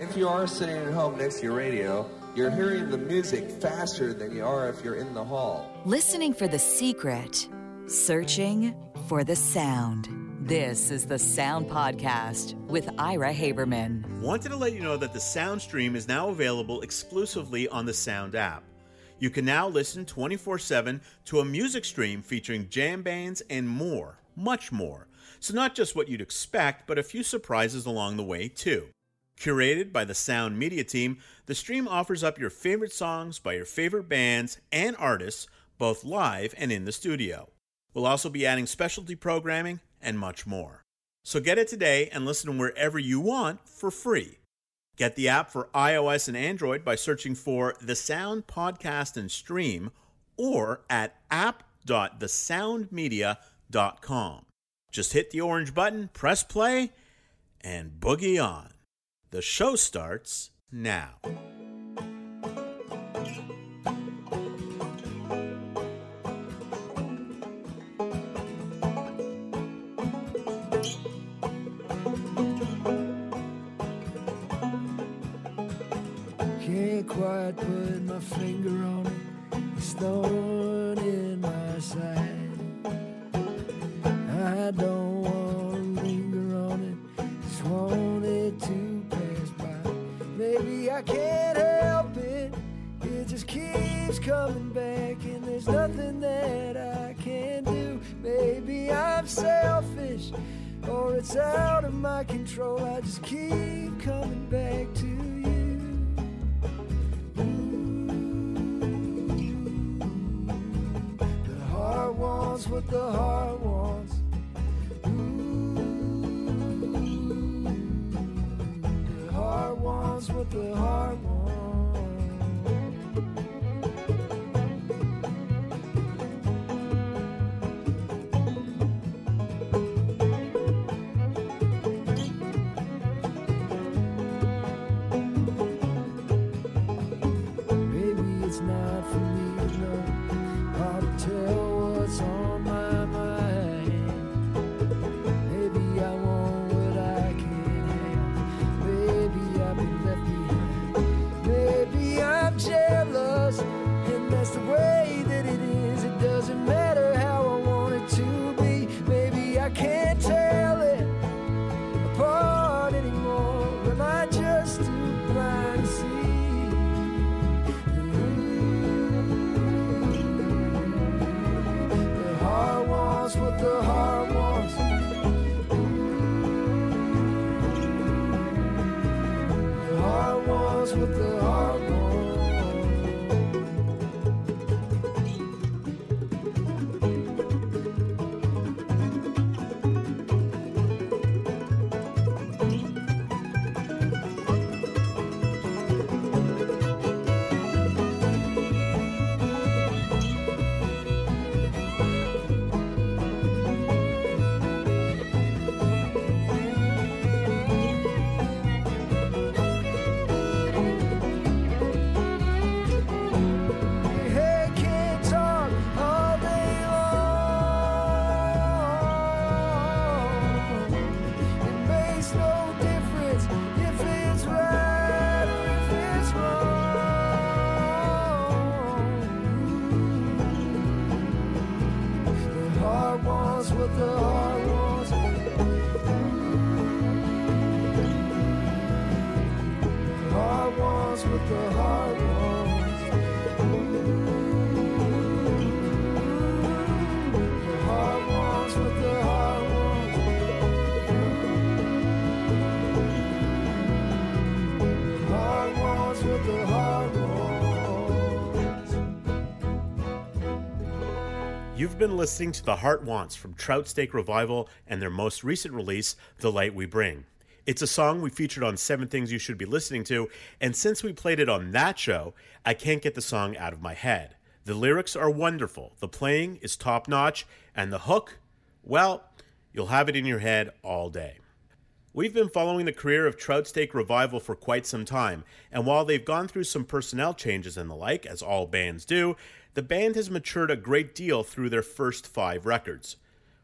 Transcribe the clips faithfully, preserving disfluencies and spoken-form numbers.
If you are sitting at home next to your radio, you're hearing the music faster than you are if you're in the hall. Listening for the secret, searching for the sound. This is the Sound Podcast with Ira Haberman. Wanted to let you know that the Sound Stream is now available exclusively on the Sound app. You can now listen twenty-four seven to a music stream featuring jam bands and more, much more. So not just what you'd expect, but a few surprises along the way, too. Curated by the Sound Media team, the stream offers up your favorite songs by your favorite bands and artists, both live and in the studio. We'll also be adding specialty programming and much more. So get it today and listen wherever you want for free. Get the app for iOS and Android by searching for The Sound Podcast and Stream or at app dot the sound media dot com. Just hit the orange button, press play, and boogie on. The show starts now. Can't quite put my finger on it. It's thorn in my side. I don't want to linger on it. Just want it to pass by. Maybe I can't help it. It just keeps coming back, and there's nothing that I can do. Maybe I'm selfish, or it's out of my control. I just keep coming back to you. Wants what the heart wants. Ooh, the heart wants what the heart wants. Maybe it's not for me to know. Hard to tell what's on my mind. Maybe I want what I can't have. Maybe I've been left behind. Maybe I'm jealous, and that's the way that it is. It doesn't matter how I want it to be. Maybe I can't tell it apart anymore. Am I just too blind to see? What the heart wants. The heart wants what the heart wants. You've been listening to The Heart Wants from Trout Steak Revival and their most recent release, The Light We Bring. It's a song we featured on Seven Things You Should Be Listening To, and since we played it on that show, I can't get the song out of my head. The lyrics are wonderful, the playing is top-notch, and the hook, well, you'll have it in your head all day. We've been following the career of Trout Steak Revival for quite some time, and while they've gone through some personnel changes and the like, as all bands do, the band has matured a great deal through their first five records.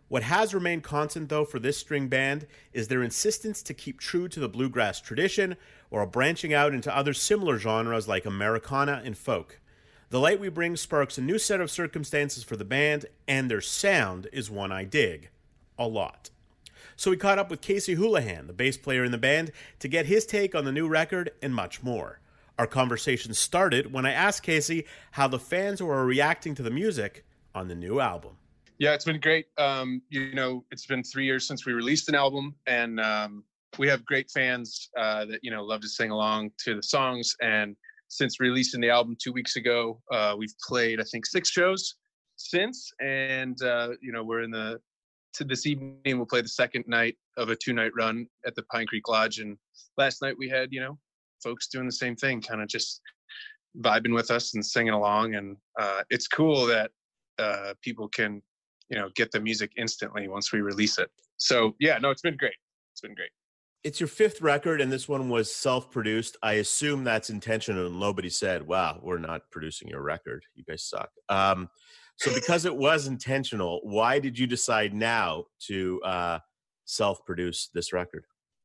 What has remained constant, though, for this string band is their insistence to keep true to the bluegrass tradition while branching out into other similar genres like Americana and folk. The light we bring sparks a new set of circumstances for the band, and their sound is one I dig a lot. So we caught up with Casey Houlihan, the bass player in the band, to get his take on the new record and much more. Our conversation started when I asked Casey how the fans were reacting to the music on the new album. Yeah, it's been great. Um, you know, it's been three years since we released an album, and um, we have great fans uh, that, you know, love to sing along to the songs. And since releasing the album two weeks ago, uh, we've played, I think, six shows since. And, uh, you know, we're in the, to this evening, we'll play the second night of a two night run at the Pine Creek Lodge. And last night we had, you know, folks doing the same thing, kind of just vibing with us and singing along. And uh, it's cool that uh, people can, you know, get the music instantly once we release it. So yeah, no, it's been great. It's been great. It's your fifth record, and this one was self-produced. I assume that's intentional, and nobody said, wow, we're not producing your record. You guys suck. Um, so because it was intentional, why did you decide now to uh, self-produce this record?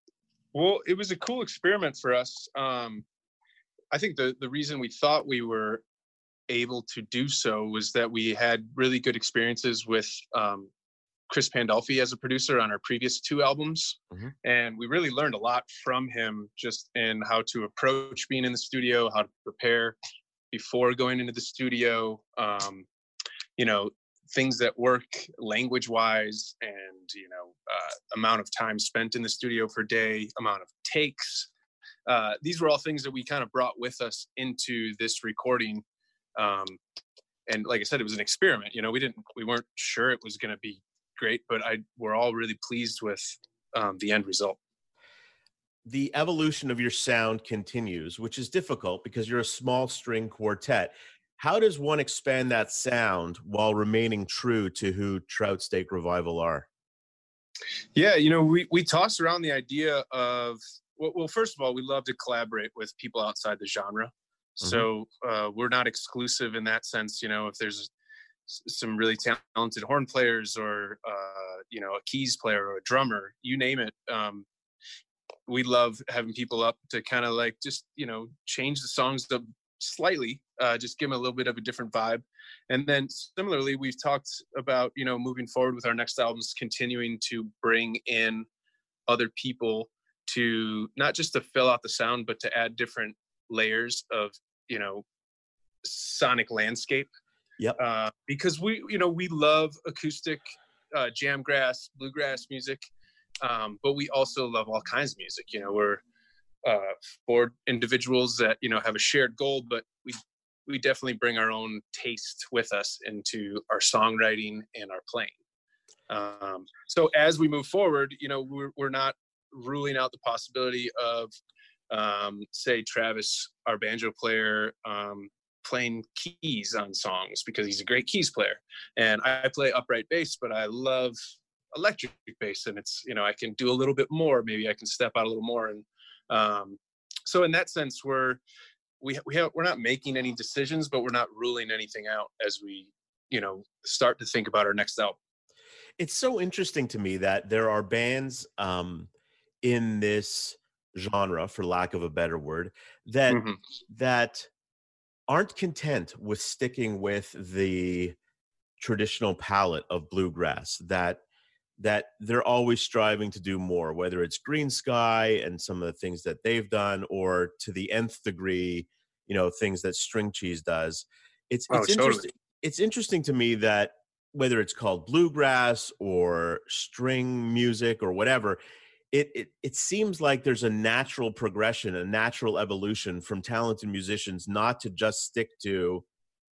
Well, it was a cool experiment for us. Um, I think the, the reason we thought we were able to do so was that we had really good experiences with um, Chris Pandolfi as a producer on our previous two albums. Mm-hmm. And we really learned a lot from him just in how to approach being in the studio, how to prepare before going into the studio, um, you know, things that work language wise, and, you know, uh, amount of time spent in the studio per day, amount of takes. Uh, these were all things that we kind of brought with us into this recording. Um, and like I said, it was an experiment. You know, we didn't, we weren't sure it was going to be great, but I, we're all really pleased with um, the end result. The evolution of your sound continues, which is difficult because you're a small string quartet. How does one expand that sound while remaining true to who Trout Steak Revival are? Yeah, you know, we, we tossed around the idea of, well, well, first of all, we love to collaborate with people outside the genre. So uh, we're not exclusive in that sense. You know, if there's some really talented horn players or, uh, you know, a keys player or a drummer, you name it. Um, we love having people up to kind of like just, you know, change the songs up slightly, uh, just give them a little bit of a different vibe. And then similarly, we've talked about, you know, moving forward with our next albums, continuing to bring in other people to not just to fill out the sound, but to add different layers of, you know, sonic landscape. Yep. Uh, because we, you know, we love acoustic, uh, jamgrass, bluegrass music, um, but we also love all kinds of music. You know, we're uh, four individuals that, you know, have a shared goal, but we we definitely bring our own taste with us into our songwriting and our playing. Um, so as we move forward, you know, we're we're not ruling out the possibility of Um, say Travis, our banjo player, um, playing keys on songs because he's a great keys player. And I play upright bass, but I love electric bass, and it's, you know, I can do a little bit more. Maybe I can step out a little more. And um, so in that sense, we're, we, we have, we're not making any decisions, but we're not ruling anything out as we, you know, start to think about our next album. It's so interesting to me that there are bands um, in this genre, for lack of a better word, that mm-hmm. that aren't content with sticking with the traditional palette of bluegrass, that that they're always striving to do more, whether it's Green Sky and some of the things that they've done, or to the nth degree, you know, things that String Cheese does. It's oh, it's totally. interesting. It's interesting to me that whether it's called bluegrass or string music or whatever, It, it it seems like there's a natural progression, a natural evolution from talented musicians not to just stick to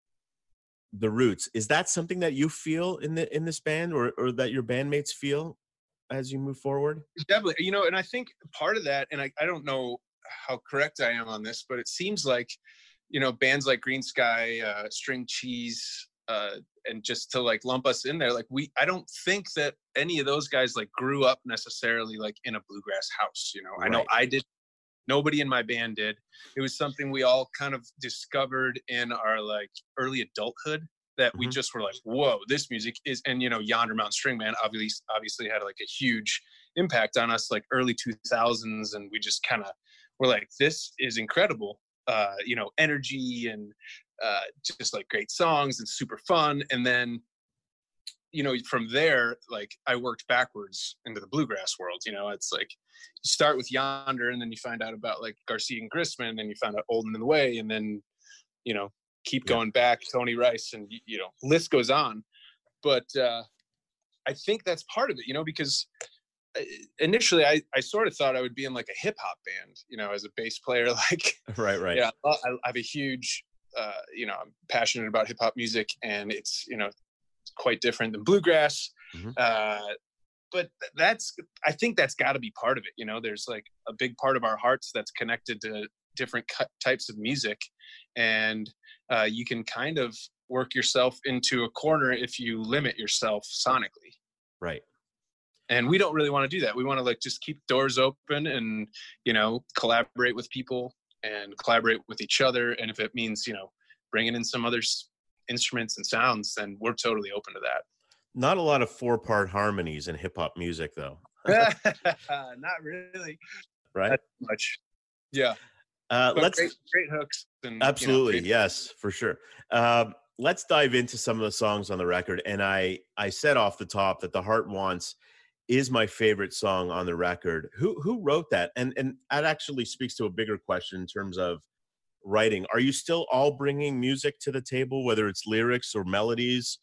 the roots. Is that something that you feel in the in this band, or or that your bandmates feel as you move forward? Definitely, you know, and I think part of that, and I, I don't know how correct I am on this, but it seems like, you know, bands like Green Sky, uh, String Cheese, uh, and just to like lump us in there, like we, I don't think that any of those guys like grew up necessarily like in a bluegrass house. You know, right. I know I did. Nobody in my band did. It was something we all kind of discovered in our like early adulthood. that we Mhm. just were like, whoa, this music is, and you know, Yonder Mountain String Band obviously obviously had like a huge impact on us, like early two thousands, and we just kind of were like, this is incredible, uh, you know, energy and uh, just like great songs and super fun. And then, you know, from there, like I worked backwards into the bluegrass world. You know, it's like you start with Yonder, and then you find out about like Garcia and Grisman, and then you find out Old and in the Way, and then, you know, keep Yeah. going back, Tony Rice, and you know, list goes on. But uh, I think that's part of it, you know, because initially I, I sort of thought I would be in like a hip hop band, you know, as a bass player. Like, Right, right. yeah, I, I have a huge, uh, you know, I'm passionate about hip hop music, and it's, you know, quite different than bluegrass. Mhm. Uh, but that's, I think that's got to be part of it. You know, there's like a big part of our hearts that's connected to different cu- types of music, and uh, you can kind of work yourself into a corner if you limit yourself sonically. Right. And we don't really want to do that. We want to like just keep doors open and, you know, collaborate with people and collaborate with each other. And if it means, you know, bringing in some other s- instruments and sounds, then we're totally open to that. Not a lot of four-part harmonies in hip-hop music, though. Not really. Right? Not much. Yeah. Uh, But let's great, great hooks. And, you know, absolutely, great- yes, for sure. Um, let's dive into some of the songs on the record. And I, I said off the top that "The Heart Wants" is my favorite song on the record. Who, who wrote that? And, and that actually speaks to a bigger question in terms of writing. Are you still all bringing music to the table, whether it's lyrics or melodies?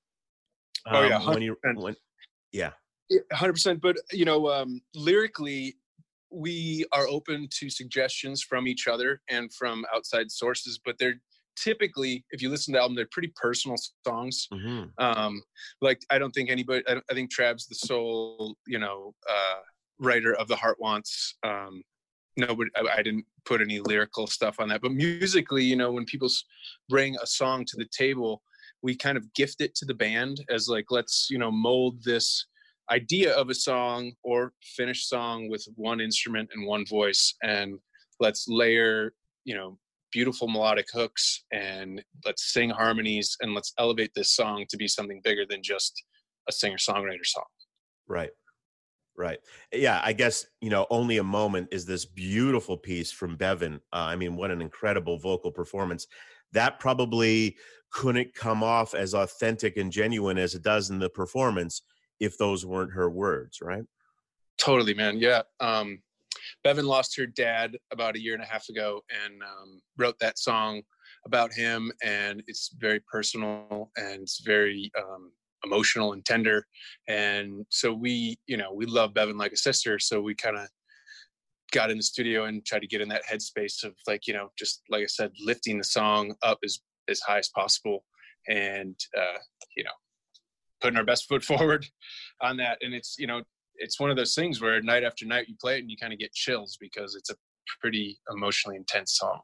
Oh, yeah, Um, when you, one hundred percent. when, yeah, Yeah, one hundred percent. But, you know, um, lyrically, we are open to suggestions from each other and from outside sources, but they're typically, if you listen to the album, they're pretty personal songs. hmm Um, like, I don't think anybody, I, don't- I think Trav's the sole, you know, uh, writer of "The Heart Wants." Um, nobody, I, I didn't put any lyrical stuff on that, but musically, you know, when people s- bring a song to the table, we kind of gift it to the band as like, let's, you know, mold this idea of a song or finished song with one instrument and one voice, and let's layer, you know, beautiful melodic hooks, and let's sing harmonies, and let's elevate this song to be something bigger than just a singer-songwriter song. right, right. Yeah, I guess, you know, "Only a Moment" is this beautiful piece from Bevan. Uh, I mean, what an incredible vocal performance. That probably couldn't come off as authentic and genuine as it does in the performance if those weren't her words, right? Totally, man. Yeah. Um, Bevan lost her dad about a year and a half ago, and um, wrote that song about him. And it's very personal, and it's very um, emotional and tender. And so we, you know, we love Bevan like a sister. So we kind of got in the studio and tried to get in that headspace of like, you know, just like I said, lifting the song up as, as high as possible. And, uh, you know, putting our best foot forward on that. And it's, you know, it's one of those things where night after night you play it and you kind of get chills because it's a pretty emotionally intense song.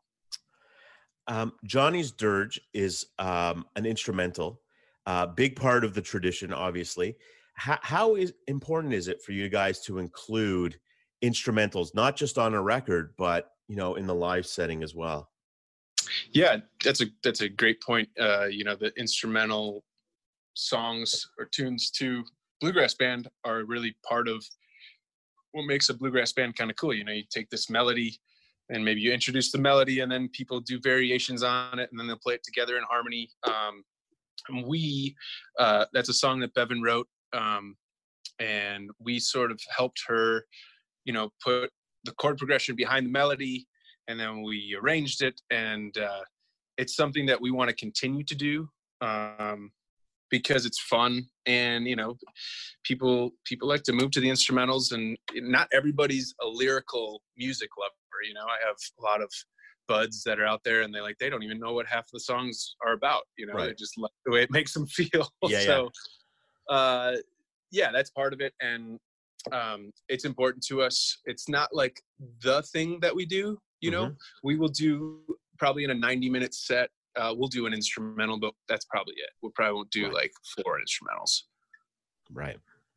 Um, Johnny's Dirge is um, an instrumental, uh, big part of the tradition, obviously. How, how is important is it for you guys to include instrumentals, not just on a record, but, you know, in the live setting as well? Yeah, that's a, that's a great point. Uh, you know, the instrumental songs or tunes to bluegrass band are really part of what makes a bluegrass band kind of cool. You know, you take this melody and maybe you introduce the melody and then people do variations on it and then they'll play it together in harmony. Um, and we, uh, that's a song that Bevan wrote. Um, and we sort of helped her, you know, put the chord progression behind the melody, and then we arranged it. And uh, it's something that we want to continue to do. Um, because it's fun, and you know, people people like to move to the instrumentals, and not everybody's a lyrical music lover. You know, I have a lot of buds that are out there, and they like they don't even know what half the songs are about. You know, Right. they just like the way it makes them feel. Yeah, so, yeah. Uh, yeah, that's part of it, and um, it's important to us. It's not like the thing that we do. You know, Mhm. we will do probably in a ninety minute set. Uh, we'll do an instrumental, but that's probably it. We probably won't do Right. like four instrumentals. Right.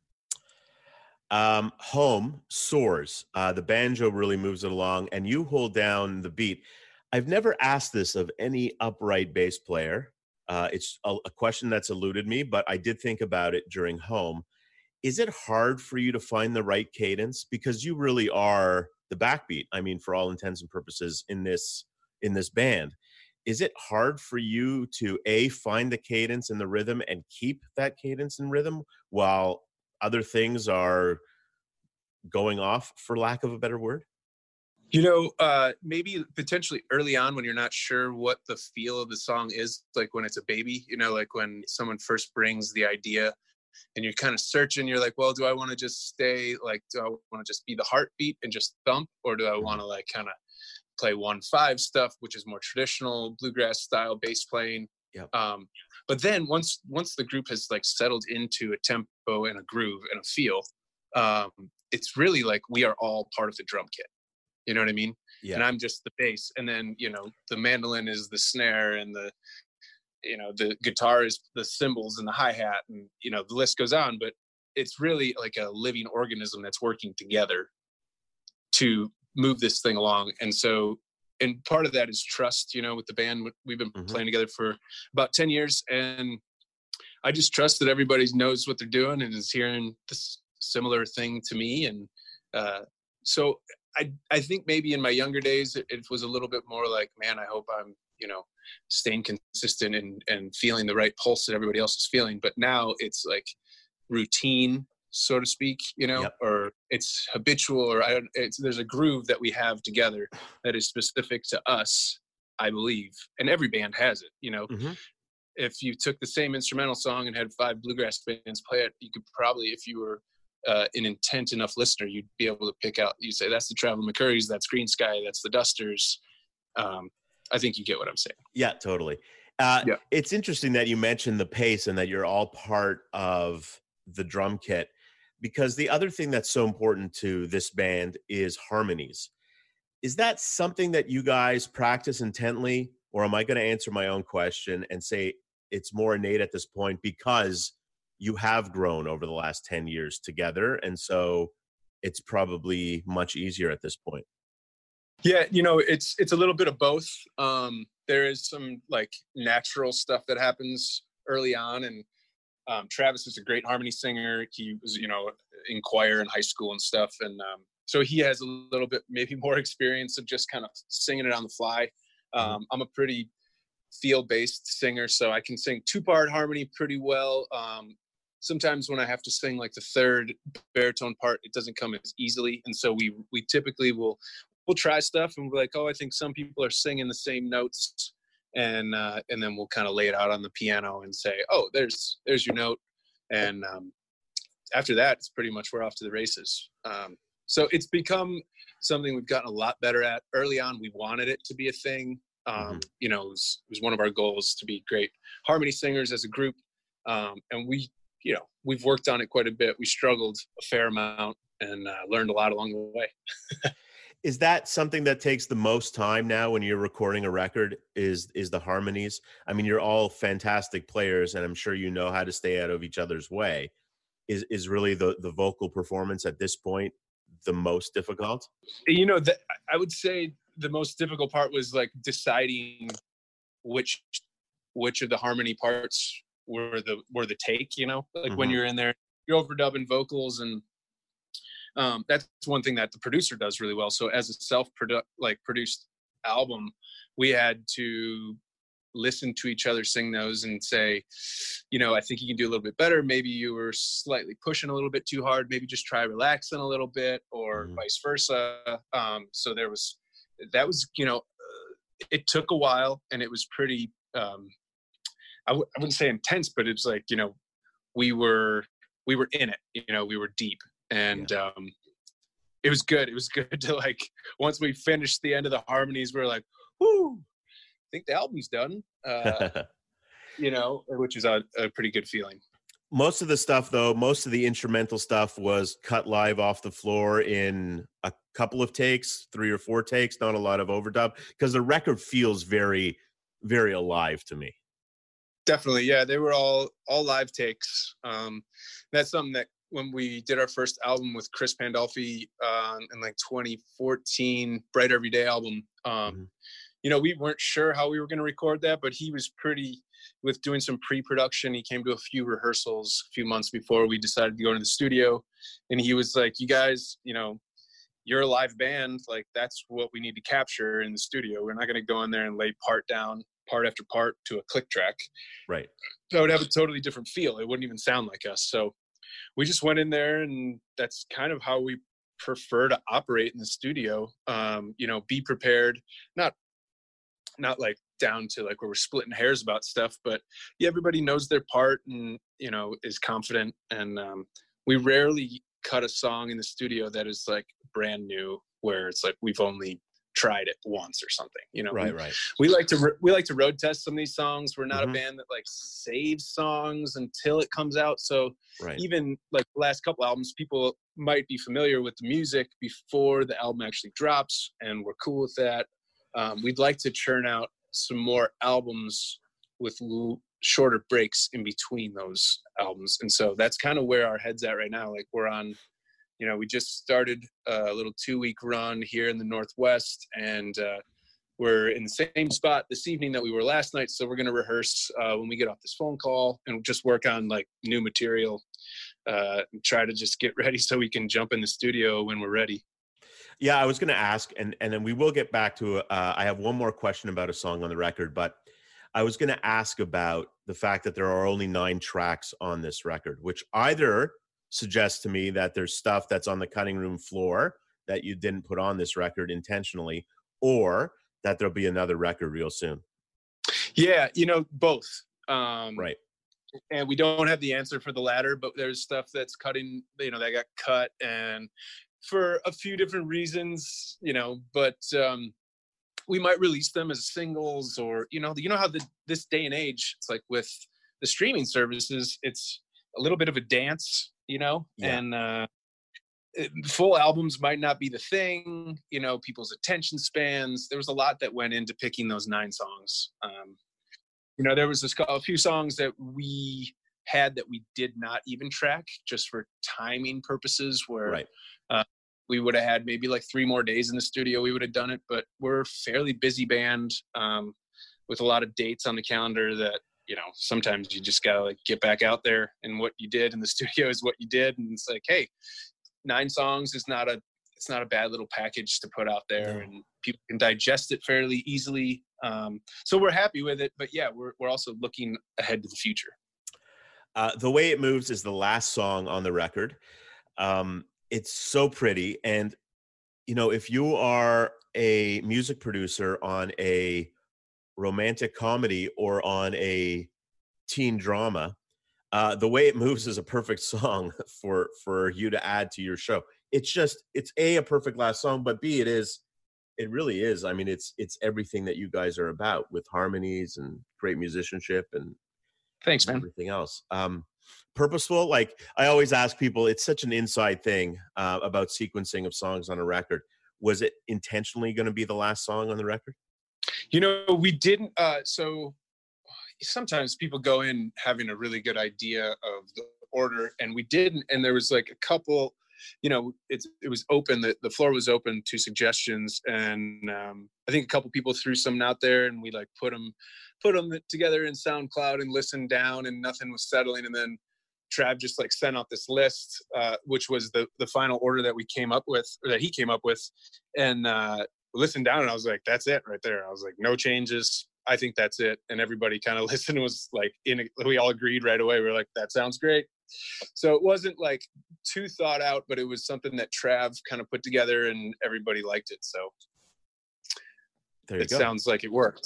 Um, Home soars. Uh, the banjo really moves it along, and you hold down the beat. I've never asked this of any upright bass player, Uh, it's a, a question that's eluded me, but I did think about it during home. Is it hard for you to find the right cadence? Because you really are the backbeat. I mean, for all intents and purposes in this in this band. Is it hard for you to A, find the cadence and the rhythm and keep that cadence and rhythm while other things are going off, for lack of a better word? You know, uh, maybe potentially early on when you're not sure what the feel of the song is, like when it's a baby, you know, like when someone first brings the idea and you're kind of searching, you're like, well, do I want to just stay, like, do I want to just be the heartbeat and just thump? Or do I want to like kind of play one five stuff, which is more traditional bluegrass style bass playing? Yep. Um, but then once once the group has like settled into a tempo and a groove and a feel, um, it's really like we are all part of the drum kit. You know what I mean? Yeah. And I'm just the bass. And then, you know, the mandolin is the snare, and the, you know, the guitar is the cymbals and the hi-hat, and, you know, the list goes on. But it's really like a living organism that's working together to move this thing along. And so, and part of that is trust, you know, with the band. We've been mm-hmm. playing together for about ten years. And I just trust that everybody knows what they're doing and is hearing this similar thing to me. And uh, so I, I think maybe in my younger days, it, it was a little bit more like, man, I hope I'm, you know, staying consistent and, and feeling the right pulse that everybody else is feeling. But now it's like routine, so to speak, you know, yep. or it's habitual, or I don't, it's, there's a groove that we have together that is specific to us, I believe. And every band has it, you know. Mm-hmm. If you took the same instrumental song and had five bluegrass bands play it, you could probably, if you were uh, an intent enough listener, you'd be able to pick out, you'd say, that's the Traveling McCurries, that's Green Sky, that's the Dusters. Um, I think you get what I'm saying. Yeah, totally. Uh, yeah. It's interesting that you mentioned the pace and that you're all part of the drum kit, because the other thing that's so important to this band is harmonies. Is that something that you guys practice intently, or am I going to answer my own question and say it's more innate at this point because you have grown over the last ten years together, and so it's probably much easier at this point? Yeah, you know, it's it's a little bit of both. Um, there is some like natural stuff that happens early on, and um, Travis is a great harmony singer. He was, you know, in choir in high school and stuff, and um, so he has a little bit maybe more experience of just kind of singing it on the fly. Um, mm-hmm. I'm a pretty feel-based singer, so I can sing two-part harmony pretty well. Um, sometimes when I have to sing like the third baritone part, it doesn't come as easily, and so we we typically will. We'll try stuff and we're like, oh, I think some people are singing the same notes, and uh, and then we'll kind of lay it out on the piano and say, oh, there's there's your note, and um, after that, it's pretty much we're off to the races. Um, so it's become something we've gotten a lot better at. Early on, we wanted it to be a thing. Um, mm-hmm. You know, it was, it was one of our goals to be great harmony singers as a group, um, and we, you know, we've worked on it quite a bit. We struggled a fair amount and uh, learned a lot along the way. Is that something that takes the most time now when you're recording a record, is is the harmonies? I mean, you're all fantastic players, and I'm sure you know how to stay out of each other's way. Is is really the, the vocal performance at this point the most difficult? You know, the, I would say the most difficult part was like deciding which which of the harmony parts were the were the take, you know? Like mm-hmm. when you're in there, you're overdubbing vocals, and Um, that's one thing that the producer does really well. So as a self-product, like produced album, we had to listen to each other sing those and say, you know, I think you can do a little bit better. Maybe you were slightly pushing a little bit too hard. Maybe just try relaxing a little bit, or mm-hmm. vice versa. Um, so there was, that was, you know, uh, it took a while, and it was pretty, um, I, w- I wouldn't say intense, but it's like, you know, we were, we were in it, you know, we were deep. And yeah. um, it was good. It was good to like, once we finished the end of the harmonies, we were like, whoo, I think the album's done, uh, you know, which is a, a pretty good feeling. Most of the stuff, though, most of the instrumental stuff was cut live off the floor in a couple of takes, three or four takes, not a lot of overdub, because the record feels very, very alive to me. Definitely. Yeah, they were all, all live takes. Um, that's something that, when we did our first album with Chris Pandolfi uh, in like twenty fourteen, Bright Every Day album, um, mm-hmm. you know, we weren't sure how we were going to record that, but he was pretty, with doing some pre-production. He came to a few rehearsals a few months before we decided to go into the studio, and he was like, you guys, you know, you're a live band, like that's what we need to capture in the studio. We're not going to go in there and lay part down, part after part to a click track. Right. That would have a totally different feel. It wouldn't even sound like us. So we just went in there, and that's kind of how we prefer to operate in the studio. Um, you know, be prepared, not not like down to like where we're splitting hairs about stuff, but yeah, everybody knows their part and, you know, is confident. And um, we rarely cut a song in the studio that is like brand new, where it's like we've only tried it once or something, you know. Right, we, right. We like to we like to road test some of these songs. We're not Mhm. a band that like saves songs until it comes out. So Right. even like the last couple albums, people might be familiar with the music before the album actually drops, and we're cool with that. Um, we'd like to churn out some more albums with l- shorter breaks in between those albums, and so that's kind of where our head's at right now. Like we're on, you know, we just started a little two-week run here in the Northwest, and uh, we're in the same spot this evening that we were last night. So we're going to rehearse uh, when we get off this phone call and just work on like new material, uh, and try to just get ready so we can jump in the studio when we're ready. Yeah, I was going to ask, and and then we will get back to. Uh, I have one more question about a song on the record, but I was going to ask about the fact that there are only nine tracks on this record, which either suggests to me that there's stuff that's on the cutting room floor that you didn't put on this record intentionally, or that there'll be another record real soon. Yeah, you know, both. Um, Right. And we don't have the answer for the latter, but there's stuff that's cutting, you know, that got cut, and for a few different reasons, you know, but um, we might release them as singles, or, you know, you know how the, this day and age, it's like with the streaming services, it's a little bit of a dance, you know, Yeah. and uh, it, full albums might not be the thing, you know, people's attention spans. There was a lot that went into picking those nine songs. Um, you know, there was a, a few songs that we had that we did not even track just for timing purposes, where Right. uh, we would have had maybe like three more days in the studio, we would have done it. But we're a fairly busy band um, with a lot of dates on the calendar that, you know, sometimes you just gotta like get back out there, and what you did in the studio is what you did. And it's like, hey, nine songs is not a, it's not a bad little package to put out there, No. and people can digest it fairly easily. Um, so we're happy with it, but yeah, we're, we're also looking ahead to the future. Uh, The Way It Moves is the last song on the record. Um, it's so pretty. And, you know, if you are a music producer on a romantic comedy or on a teen drama, uh, The Way It Moves is a perfect song for, for you to add to your show. It's just, it's A, a perfect last song, but B, it is, it really is. I mean, it's, it's everything that you guys are about, with harmonies and great musicianship and Thanks, man. everything else. Um, purposeful, like I always ask people, it's such an inside thing uh, about sequencing of songs on a record. Was it intentionally going to be the last song on the record? You know, we didn't, uh, so sometimes people go in having a really good idea of the order, and we didn't, and there was like a couple, you know, it's, it was open, the, the floor was open to suggestions, and um, I think a couple people threw some out there, and we like put them, put them together in SoundCloud and listened down, and nothing was settling, and then Trav just like sent out this list, uh, which was the the final order that we came up with, or that he came up with, and uh, listened down, and I was like, that's it right there. I was like, no changes. I think that's it. And everybody kind of listened and was like, in, we all agreed right away. We were like, that sounds great. So it wasn't like too thought out, but it was something that Trav kind of put together, and everybody liked it. So There you it go. sounds like it worked.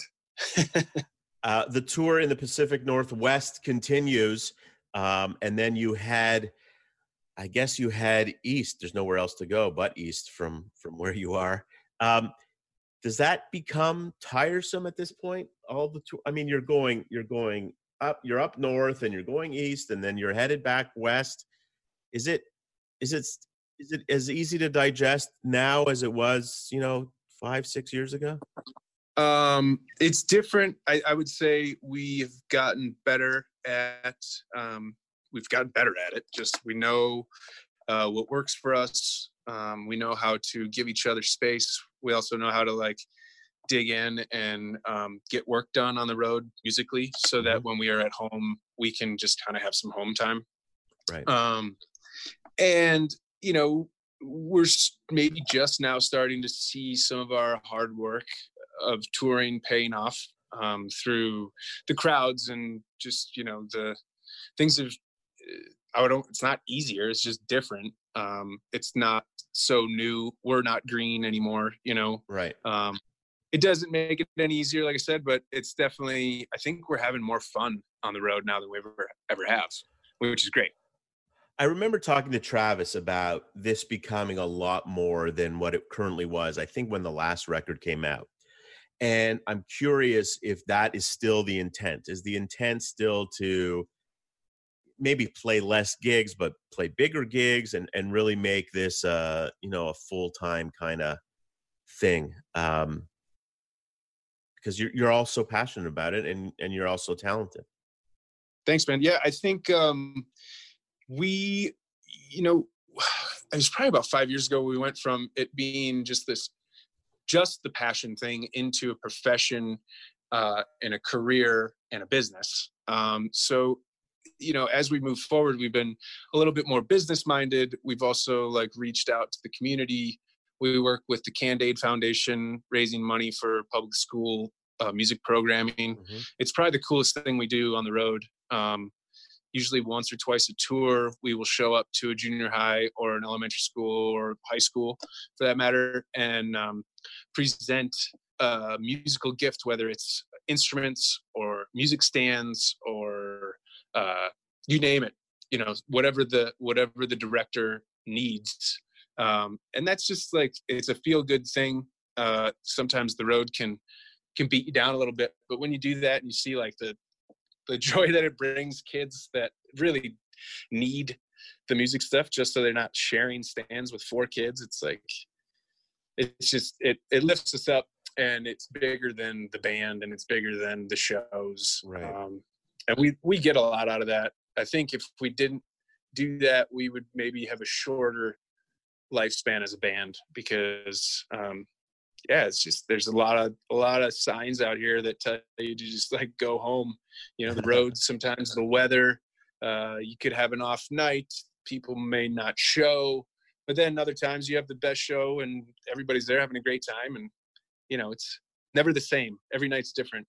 Uh, the tour in the Pacific Northwest continues. Um, and then you had, I guess you had East. There's nowhere else to go but East from, from where you are. Um, does that become tiresome at this point? All the tour, I mean, you're going, you're going up, you're up north, and you're going east, and then you're headed back west. Is it, is it, is it as easy to digest now as it was, you know, five, six years ago? Um, it's different. I, I would say we've gotten better at, um, we've gotten better at it. Just, we know uh, what works for us. Um, we know how to give each other space. We also know how to like dig in and um, get work done on the road musically, so that when we are at home, we can just kind of have some home time. Right. Um, and, you know, we're maybe just now starting to see some of our hard work of touring paying off um, through the crowds and just, you know, the things have, I don't, it's not easier. It's just different. Um, it's not so new. We're not green anymore, you know? Right. Um, it doesn't make it any easier, like I said, but it's definitely, I think we're having more fun on the road now than we ever, ever have, which is great. I remember talking to Travis about this becoming a lot more than what it currently was, I think, when the last record came out. And I'm curious if that is still the intent. Is the intent still to maybe play less gigs, but play bigger gigs and, and really make this, uh, you know, a full-time kind of thing? Um, because you're, you're all so passionate about it, and, and you're also talented. Thanks, man. Yeah, I think um, we, you know, it was probably about five years ago, we went from it being just this, just the passion thing into a profession uh, and a career and a business. Um, so, you know, as we move forward, we've been a little bit more business minded. We've also like reached out to the community. We work with the Cand-Aid Foundation, raising money for public school uh, music programming. Mm-hmm. It's probably the coolest thing we do on the road. Um, usually once or twice a tour, we will show up to a junior high or an elementary school or high school for that matter, and um, present a musical gift, whether it's instruments or music stands or uh, you name it, you know, whatever the, whatever the director needs. Um, and that's just like, it's a feel good thing. Uh, sometimes the road can, can beat you down a little bit, but when you do that and you see like the, the joy that it brings kids that really need the music stuff, just so they're not sharing stands with four kids, it's like, it's just, it, it lifts us up, and it's bigger than the band, and it's bigger than the shows. Right. Um, and we, we get a lot out of that. I think if we didn't do that, we would maybe have a shorter lifespan as a band, because um, yeah, it's just, there's a lot of, a lot of signs out here that tell you to just like go home, you know, the roads, sometimes the weather, uh, you could have an off night, people may not show, but then other times you have the best show and everybody's there having a great time. And, you know, it's never the same. Every night's different.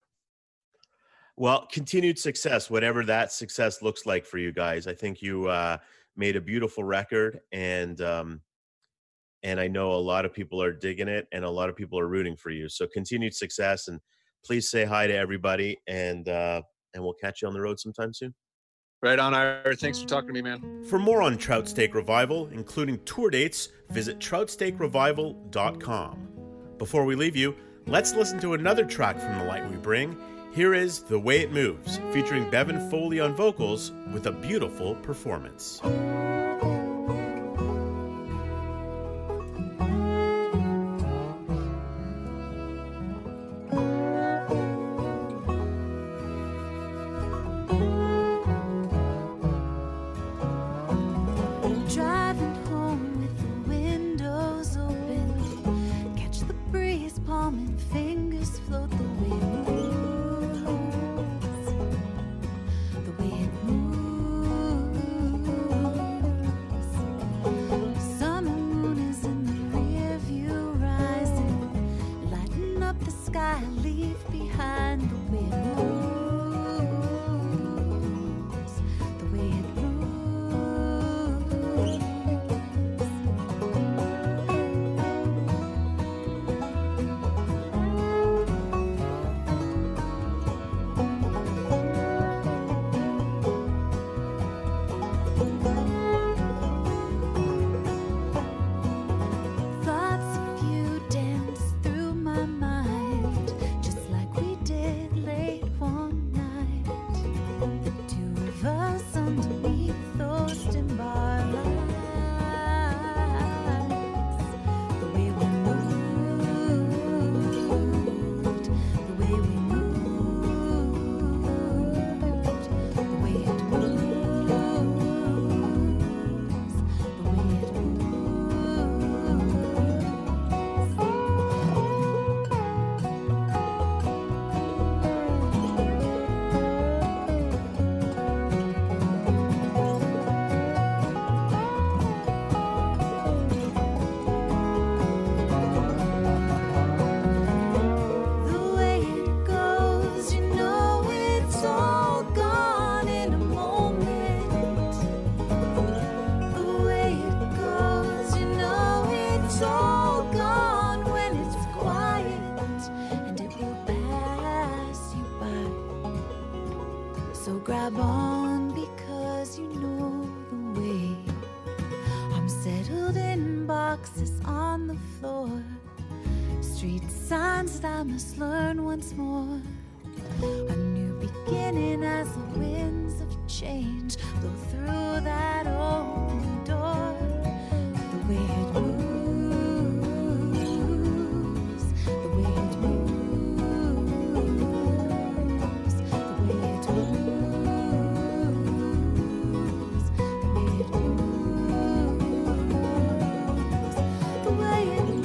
Well, continued success, whatever that success looks like for you guys. I think you uh, made a beautiful record, and um, and I know a lot of people are digging it, and a lot of people are rooting for you. So continued success, and please say hi to everybody, and uh, and we'll catch you on the road sometime soon. Right on, Ira. Thanks for talking to me, man. For more on Trout Steak Revival, including tour dates, visit trout steak revival dot com. Before we leave you, let's listen to another track from The Light We Bring. Here is The Way It Moves, featuring Bevan Foley on vocals with a beautiful performance. Driving home with the windows open, catch the breeze palming, fingers float the way it moves, the way it moves. Summer moon is in the rear view rising, lighting up the sky, leave behind the way it moves, the way it moves. Thoughts of you dance through my mind, just like we did late one I must learn once more. A new beginning as the winds of change blow through that open door. The way it moves, the way it moves, the way it moves, the way it moves, the way it moves.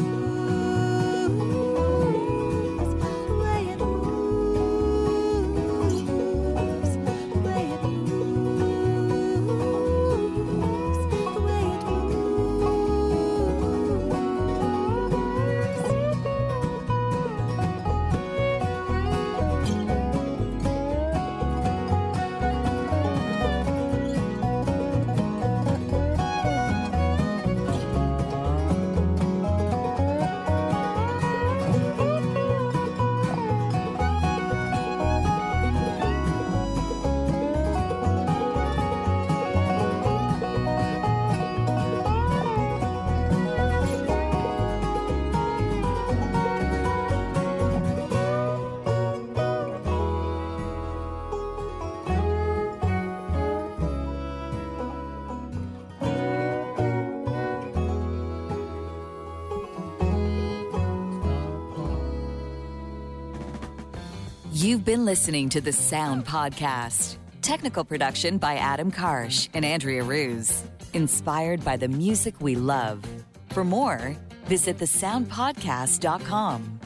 You've been listening to The Sound Podcast. Technical production by Adam Karsh and Andrea Ruse. Inspired by the music we love. For more, visit the sound podcast dot com.